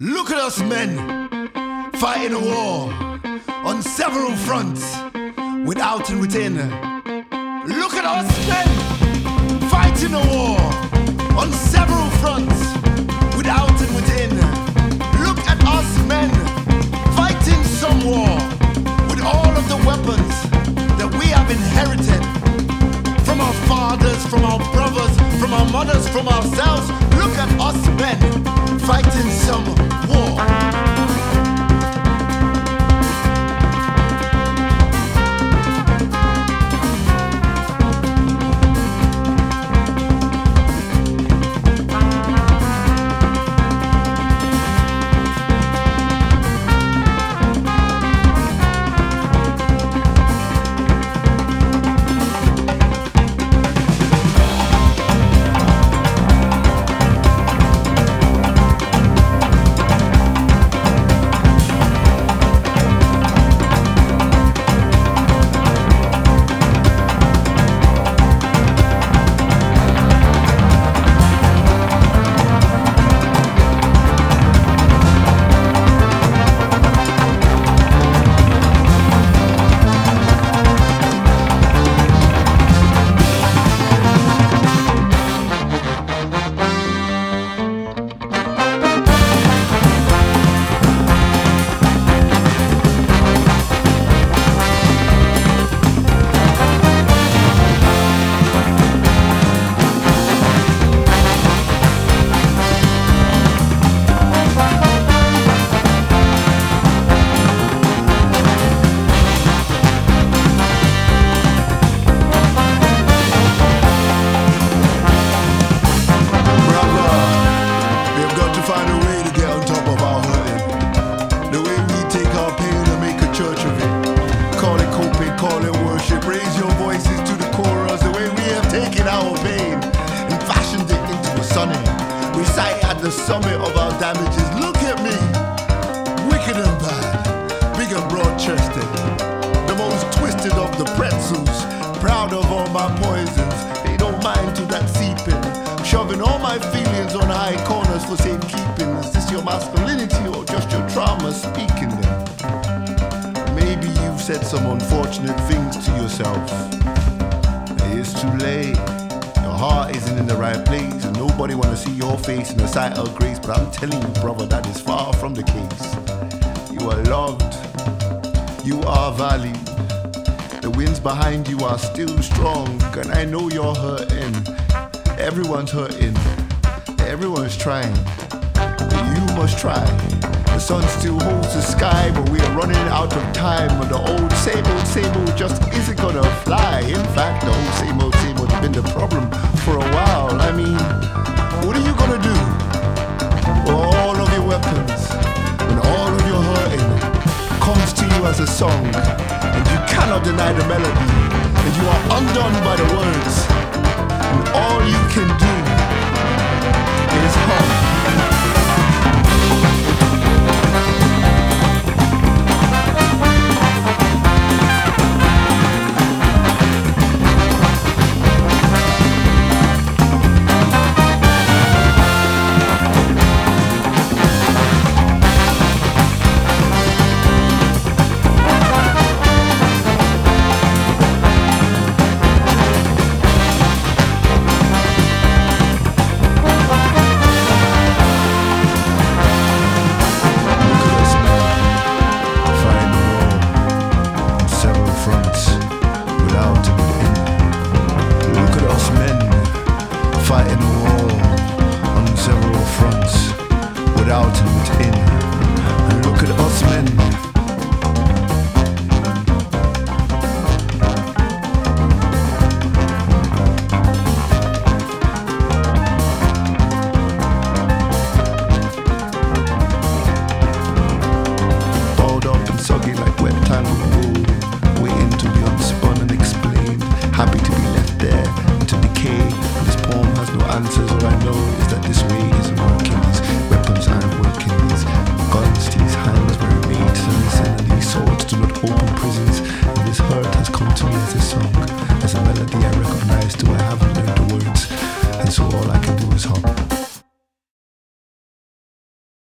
Look at us men, fighting a war on several fronts, without and within. Look at us men, fighting a war on several fronts, without and within. Look at us men, fighting some war with all of the weapons that we have inherited from our fathers, from our brothers, from our mothers, from ourselves. Look at us men, fighting some war. Call it worship, raise your voices to the chorus. The way we have taken our pain and fashioned it into a sonnet. We sigh at the summit of our damages. Look at me, wicked and bad, big and broad-chested, the most twisted of the pretzels, proud of all my poisons. They don't mind to that seeping, shoving all my feelings on high corners for safekeeping. Is this your masculinity or just your trauma speaking them? Maybe you've said some unfortunate things to yourself. It's too late. Your heart isn't in the right place, and nobody wanna see your face in the sight of grace. But I'm telling you, brother, that is far from the case. You are loved. You are valued. The winds behind you are still strong, and I know you're hurting. Everyone's hurting. Everyone's trying. But you must try. The sun still holds the sky, but we are running out of time. And the old same old just isn't gonna fly. In fact, the old same old has been the problem for a while. I mean, what are you gonna do? All of your weapons and all of your hurting comes to you as a song, and you cannot deny the melody, and you are undone by the words, and all you can do is hum. Fighting a war on several fronts, without and within. And look at us men.